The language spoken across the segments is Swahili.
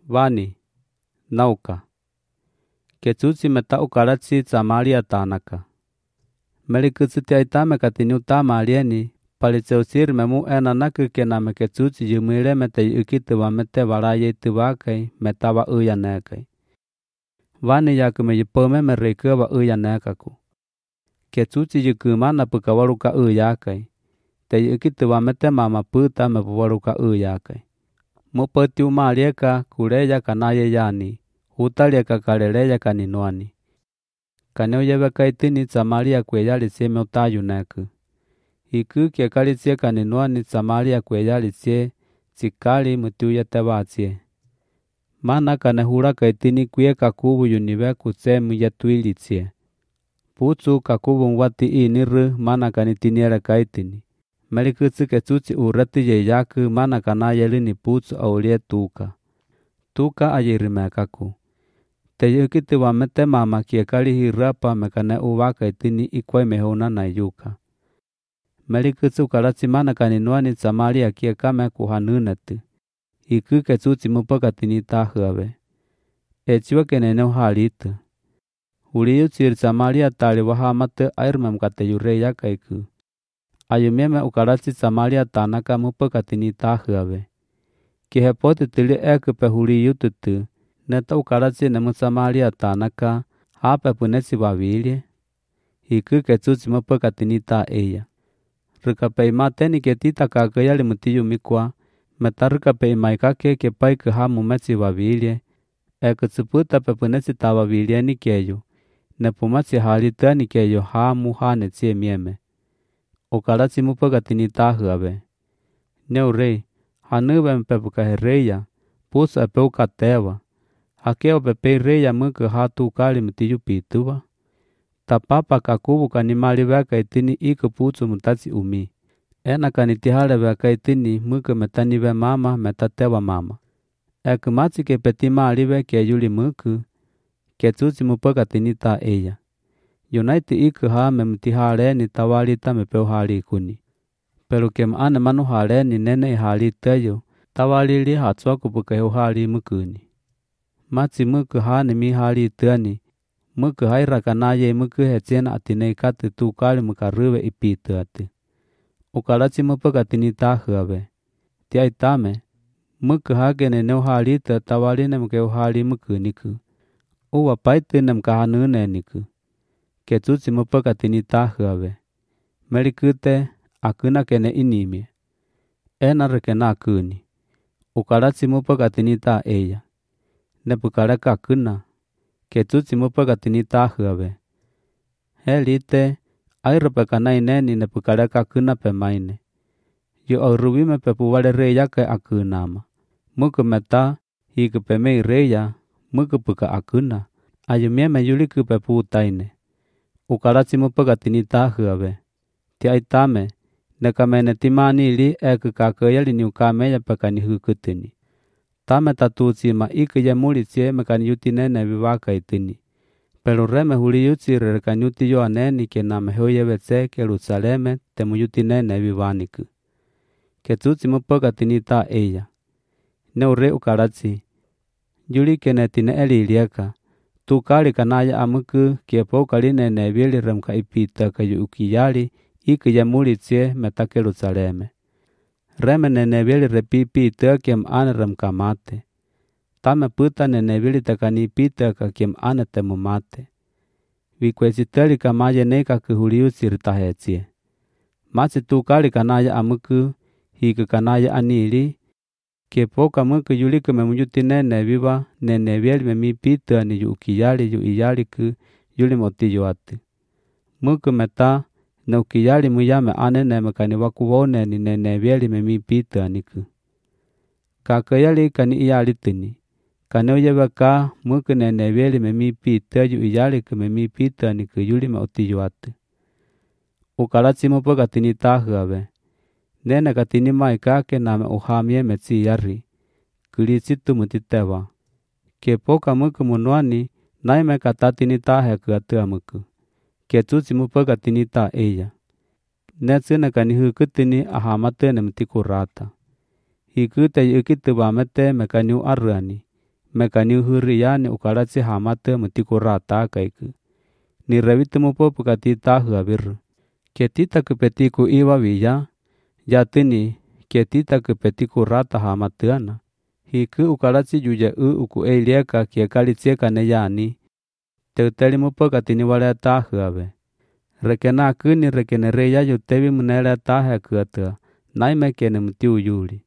Vani, nauka. Ketsuchi meta ukaratsi Samaria tanaka. Melikutsuti aitame katini utamalieni, palitseusir memu enanaku kename ketsuchi yumile mete yukitua mete valayeituvakai metava uyanekai. Vani yakume yupome merikuva uyanekaku. Ketsuchi yukumana pukavaruka uyakai. Te yukitua mete mama puta mepuvaruka uyakai. Mupati umalieka kuleya kanaye yani, utalieka kaleleya kaninuani. Kaneuyewe kaitini Samaria kweyalisie meutayuneku. Iku kiekalisie kaninuani Samaria kweyalisie, tsikali mutuyetevaasie. Mana kanehura kaitini kwie kakuvu yunive kutsemu yetuilitsie. Putsu kakuvu mwati iniru mana kanitiniere kaitini. Melikutsu ketsuchi ureti yeyaku mana kanayelini putsu aulie tuka. Tuka ayirimekaku. Te yukitua mete mama kiekali hirapa mekane uvaka itini ikwai mehuna na yuka. Melikutsu karatsi mana kaninuani Samaria kiekame kuhanunetu. Iku ketsuchi mupakatini tahuave. Echiwa keneneu halitu. Uliyutsir Samaria tali wahamate airmemkate yureyaka iku. Ayumieme ukaratsi Samaria tanaka mupakatini tahuave. Kihepoti tili ekupe huliyututu. Neta ukaratsi nemu Samaria tanaka, hape punesi wavilie. Iku ketsuchi mupakatini ta eya. Rikape imateni ketita kakayali mutiyumikwa, meta rikape imaikake kepai hamu metsi wavilie. Ekutsuputa pe punesi ta wavilie nikeyo, nepumasi halita nikeyo hamu hanetsie mieme. Ukaratsi mupakatini tahuave. Neurei, hanuve mpepukahereya, pusa epeukatewa. Hakeo pepe reya muku hatu ukali mutiyupituwa. Tapapa kakuvu kanimali veka itini iku putsu mutatsi umi. Ena kanitihale veka itini muku metanive mama metatewa mama. Ekumatsi ke petimali veke yuli muku. Ketsuchi mupakatini ta eya. Yunaiti iku hame mutihaleni tawalita mepeuhali kuni. Pero kem ane manuhaleni nene ihaliteyo, tawalili hatswa kupukeuhali mukuni. Matsi muku hane mihali itani, muku hairakanaye muku hetsena atinei katu tukali mukaruve ipituatu. Ukaratsi mupakatini tahuave. Tiaitame, muku hagene neuhalita tawaline mukeuhali mukuniku. Uwa paitine mkahanuneniku. Ketsuchi mupakatini tahuave. Melikute, akuna kene inimie. Ena rekena akuni. Ukaratsi mupakatini ta eya. Nepukaleka akuna. Ketsuchi mupakatini tahuave. Helite, airapekana ineni nepukaleka akuna pemaine. Yu auruwime pepuwale reya ke akunama. Muku meta, hiku pemei reya, muku puka akuna. Ayumieme yuliku peputaine. Ukaratsi mupakatini tahuave. Tiaitame, nekamene timanili eku kakayali ni ukameya pekani hukutini. Tame tatutsima iku yemulitsie mekani yutinene vivaka itini. Pero reme huliyutsi rekani yuti yoaneni kename hoyevetse Jerusaleme temu yutinene vivaniku. Ketsuchi mupakatini ta eya. Neure ukaratsi. Yuli kenetine elilieka. Tukali kanaya amuku kiepo kalinene vili remka ipita kayu ukiyali iku yemulitsie meta Jerusaleme. Reme nenevili repipi kem ane remka mate. Tame puta nenevili takani pita kem ane temu mate. Vikwesiteli kamaye neka kuhuliusir tahetsie. Matsi tukali kanaya amuku, hiku kanaya anili, kepoka muku yuliku memuyuti nene viva nenevili memipita ni yu ukiyali yu iyaliku yuli motiyo atu. Muku meta, na ukiyali muyame ane nemekani wakuwone ni nenevili memipita niku. Kakayali kani iyalitini. Kaneuyewa muku nenevili memipita yu iyaliku memipita niku yuli motiyo atu. Ukaratsi mupakatini tahuave. Nene katini maikake name uhamie metsi yari. Kulisitu mutitewa. Kepoka muku munuani, naime katatini taheku atua muku. Ketsuchi mupakatini ta eya. Netsune kani hukutini ahamatene mutikurata. Hikute yukituwa mete mekani uarani. mekani uhuri yani ukaratsi hamate mutiku rata kaiku. Ni revite mupopu katita huaviru. Ketita kepetiku iwa viya, jatini ketita kepetiku rata hamateana. Hiku ukaratsi juja uku eilieka kiekalitsieka ne yani. Teuteli mupo katini wale tahuave. Rekena kuni rekene reya yutevi munele tahe kuatua, naime kene mutiu yuli.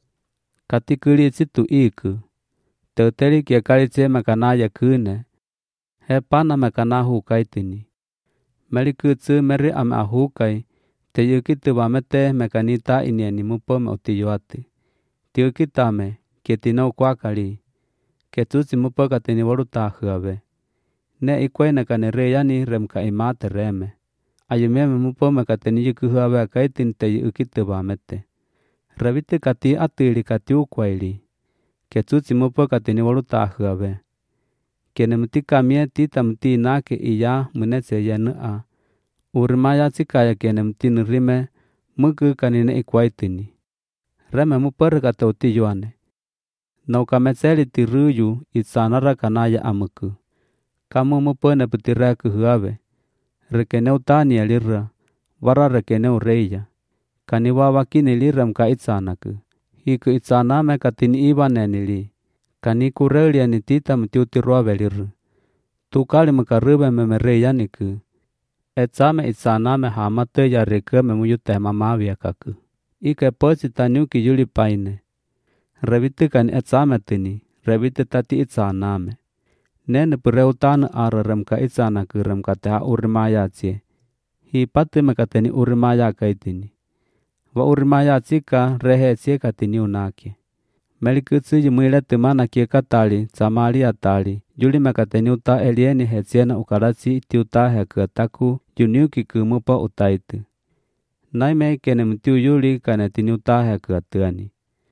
Katikuli situ iku. Teuteli kiekalitsie mekanaya kune. Hepana mekana hukaitini. Melikutsu meri ame ahukai, te yukitu wamete mekanita inieni mupo me utiyuati. Tiukitame, ketino kwakali. Ketutsi mupo katini warutahuave. Ne ikwene kane reyani remka imate reme. Ayumeme mupo mekateni yukuhuave kaitin te yukitu wamete. Revite kati atili kati ukwaili. Ketutsi mupo katini warutahuave. Kene mutika mie tita muti nake iya munetse yanua. Urimaya tsikaya kene mutini rime muku kanine ikwaitini. Reme mupere kata utiyuane. Naukametseli tiruyu itsanara kanaya amuku. Kamu mupene putiraku huave. Rekeneu tania lira. Vara rekeneu reya. Kaniwa wakini lira mka itsanaku. Hiku itsaname katini iwanenili. Kaniku reliani tita mutiutiruave liru. Tukali mkarube memereyaniku. Etsame itsaname hamate ya reke memuyute mamavia kaku. Ike posi tanyuki yuli paine. Revite kani etsame tini. Revite tati itsaname. Nene pureutane ara remka itsanaku remka teha urimaya tsie. Hi pati mekateni urimaya kaitini. Wa urimaya tsika rehe tsie katini unake. Melikutsu yumuile timana kieka tali, tsamalia tali, yuli mekateni uta elieni hetsiena ukaratsi tiuta hekataku yuniuki kumupa utaitu. Naime kene mutiu yuli kanetini uta hekatuani.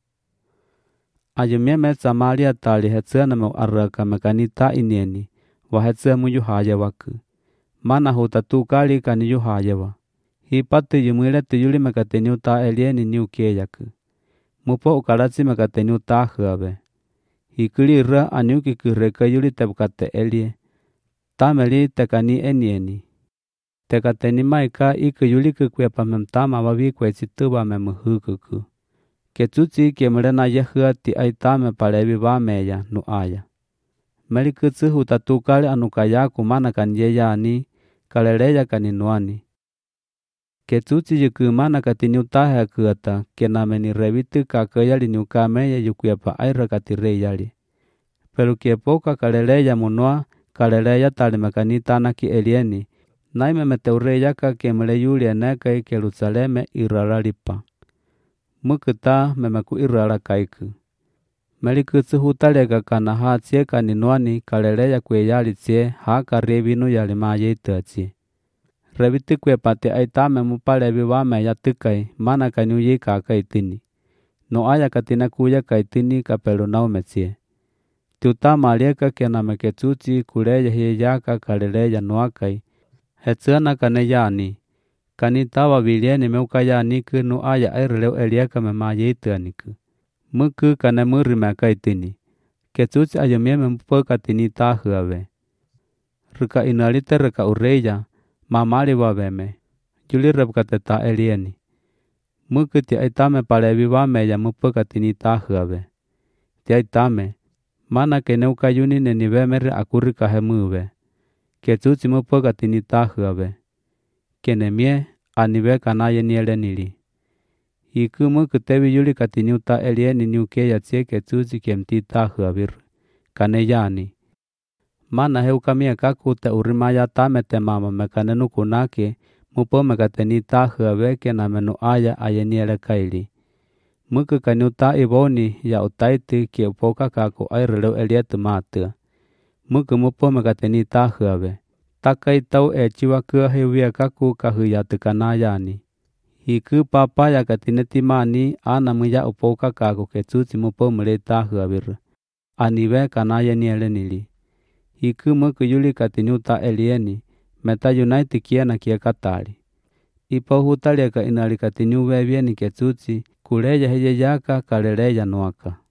Ayumieme tsamalia tali hetsiena me araka mekanita inieni, wa hetsia muyuhayewaku. Mana hutatu kali kani yuhayewa. Hi pati yumuile tuyuli mekateni uta elieni niukeyaku. Mupo ukaratsi mekateni utahuave. Hikuli ra anyuki kureka yuli tepukate elie. Tameli tekani enieni. Tekateni maika iku yuli kukwepa memtama wavi kwetsituwa memuhukuku. Ketutsi kemulena yehua ti aitame palevi wameya nuaya. Melikutsu hutatukali anukayaku mana kanyeyani, kaleleya kaninuani. Ketutsi yukumana katini utahe kuata, kenameni revitu kakayali nyukameye yukuyapa aira katireyali. Pelu kiepoka kaleleya munua, kaleleya talimekanitana ki elieni, naime meteureyaka kemele yuli eneke Jerusaleme iralalipa. Mukuta memeku irala kaiku. Melikutsu hutalega kana hatsie kaninuani kaleleya kweyali tsie haka revinu yalimaye itatsie. Reviti kwepate aitame mupalevi wame ya tukai mana kanyuyi kakaitini. No aya katina kuya kaitini kapelu naumetsie. Tiutama alieka kena meketutsi kuleya hiyaka kaleleya nuakai. Hetsiana kane yani. Kanitawa vilieni meukayaniku no aya airleu elieka memayituaniku. Muku kane murime kaitini. Ketutsi ayumieme mupokatini tahuave. Ruka inalite ruka ureya. Mamali waveme, yuli repkateta elieni. Muku ti aitame palevi wame ya mupokatini tahuave. Ti aitame, mana keneuka yuni nenivemere akurika hemuve. Ketutsi mupokatini tahuave. Kenemie, anive kanaye nielenili. Hiku muku tevi yuli katini uta elieni niukeya tsie ketutsi kemti tahuavir. Kaneyani. Mana heukamia kaku te urimaya tamete mama mekanenu kunake mupo mekateni tahuave kena menu aya ayeniele kaili. Muku kanyuta iboni ya utaiti kie upoka kaku aireleu elietu matua. Muku mupo mekateni tahuave. Takai tau echiwa kua hewia kaku kahuyatu kanayani. Hiku papa ya katineti mani ana muya upoka kaku ketutsi mupo mule tahuavir. Anive kanayeniele nili. Hiku muku yuli katinyuta elieni, meta yunaiti kiena kia katali. Ipo hutaliaka inali katinyuwe vieni ketutsi, kuleya heye yaka kaleleya nuaka.